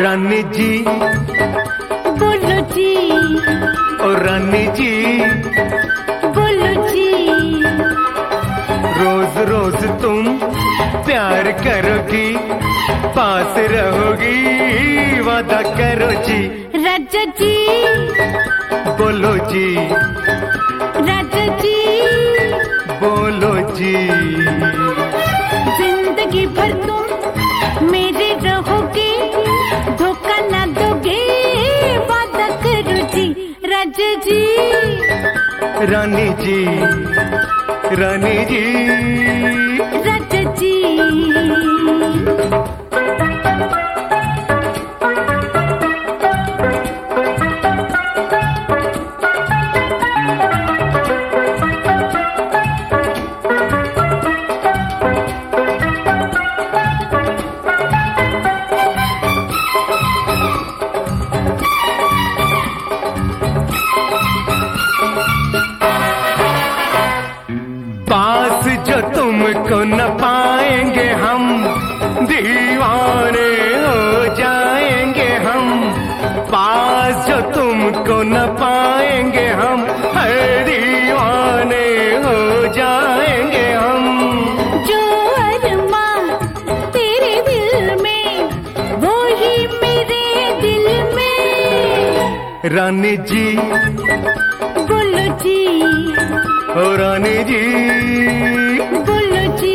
रानी जी बोलो जी, ओ रानी जी बोलो जी। रोज रोज तुम प्यार करोगी, पास रहोगी, वादा करो जी। राजा जी बोलो जी, राजा जी बोलो जी। जिंदगी भर तुम मेरे रहोगे, धोखा ना दोगे, वादा करो जी। राजा जी रानी जी, रानी जी, राजा जी। पास जो तुमको न पाएंगे हम, दीवाने हो जाएंगे हम। पास जो तुमको न पाएंगे हम, हर दीवाने हो जाएंगे हम। जो अरमां तेरे दिल में, वो ही मेरे दिल में। रानी जी बोलो जी, ओ रानी जी बोलो जी।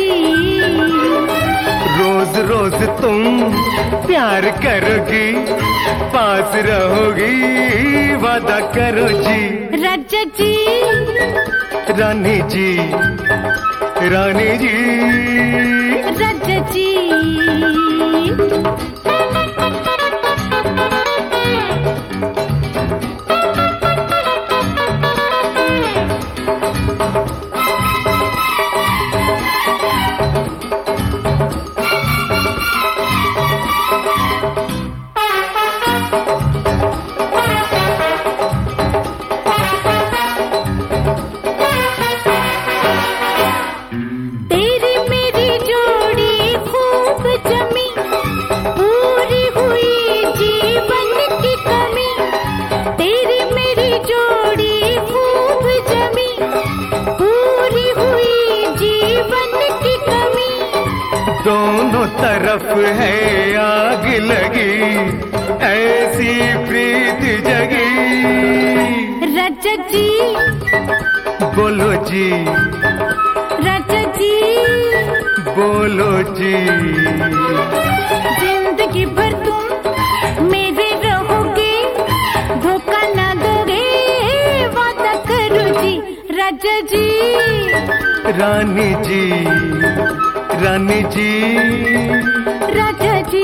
रोज रोज तुम प्यार करोगी, पास रहोगी, वादा करो जी। राजा जी रानी जी, रानी जी, राजा जी। तेरी मेरी जोड़ी खूब जमी, पूरी हुई जीवन की कमी। तेरी मेरी जोड़ी खूब जमी, पूरी हुई जीवन की कमी। दोनों तरफ है आग लगी, ऐसी प्रीत जगी। राजा जी बोलो जी, राजा जी बोलो जी। जिंदगी भर तुम मेरे रहोगे, धोखा ना दोगे, वादा करो जी। राजा जी रानी जी, रानी जी, राजा जी।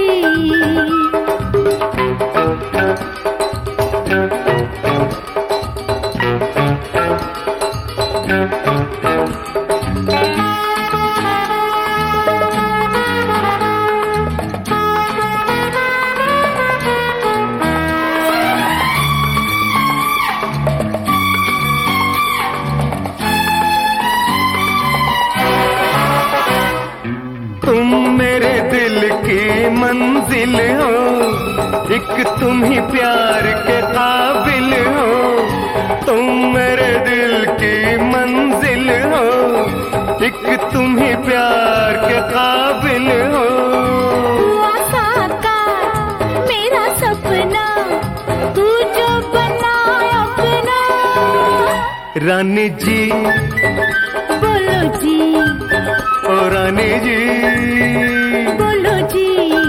तुम मेरे दिल की मंजिल हो, एक तुम ही प्यार के काबिल हो। तुम मेरे दिल की मंजिल हो, एक तुम ही प्यार के काबिल हो। हुआ साकार मेरा सपना, तू जो बना अपना। रानी जी बोलो जी, ओ रानी जी, बोलो जी।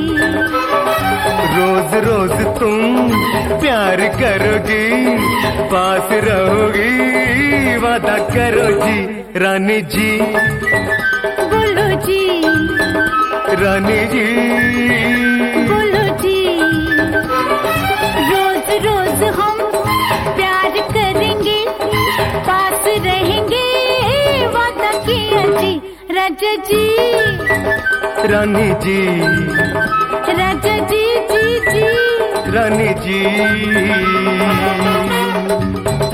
रोज रोज तुम प्यार करोगी, पास रहोगी, वादा करो जी। रानी जी बोलो जी, रानी जी, बोलो जी। रोज रोज हम प्यार करेंगे, पास रहेंगे, वादा किया जी। राजा जी रानी जी, राजा जी जी जी। रानी जी।